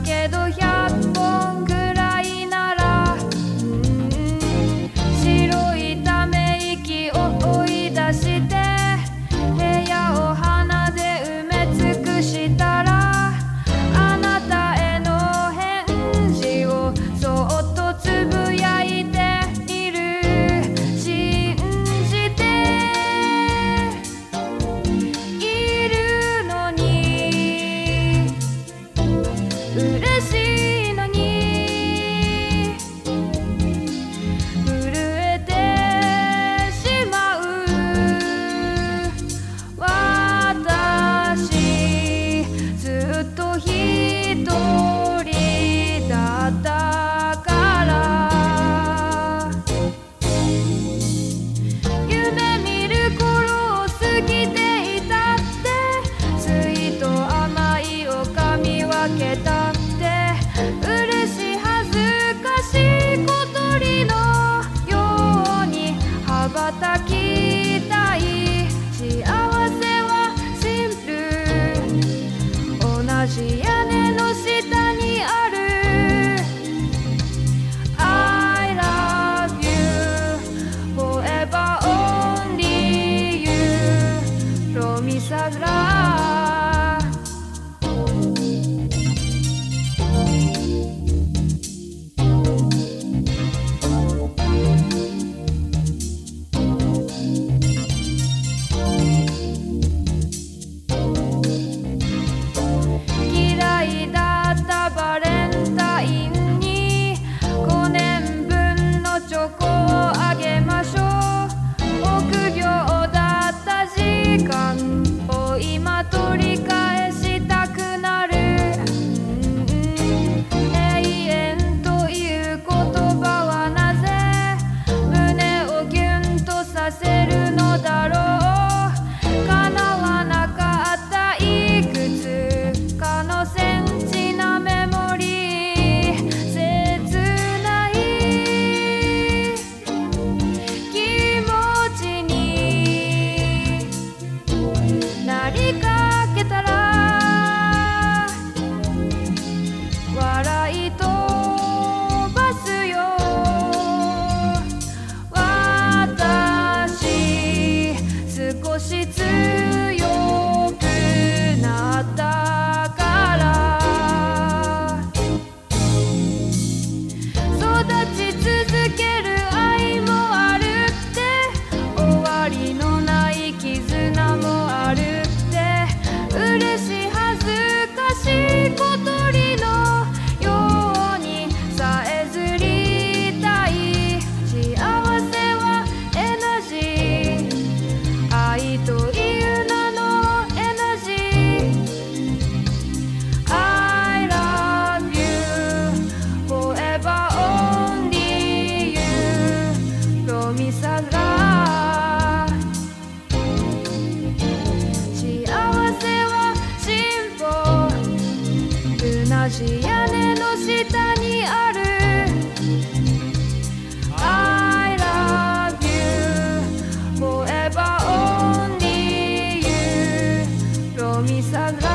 けど100本ぐらいなら、白いため息を追い出して部屋を花で埋め尽くしたら、あなたへの返事をそっとつぶやいている。信じているのに、嬉しいのに震えてしまう。私ずっと一人だったから、夢見る頃を過ぎていたって、酸いと甘いを噛み分けたって、嬉しい恥ずかしい小鳥のように羽ばたきたい。幸せはシンプル、同じ屋根の下にある。 I love you forever only you Promisala。 嫌いだったバレンタインに5年分のチョコをあげましょう。臆病だった時間を今取り返したくなる。永遠という言葉はなぜ胸をギュンとさせるのだろう。叶わなかったいくつかのセンチなメモリー、切ない気持ちになりかけたら笑い飛ばすよ。私少し強くなったから、育ち続ける愛もあるって、終わりのない絆もあるって、嬉しい恥ずかしい小鳥のようにさえずりたい。幸せはエナジー、愛という名のエナジー。 I love you forever only you Promisala。 幸せはシンポル、同じ屋根の下にある。 I love you forever only you Promisala。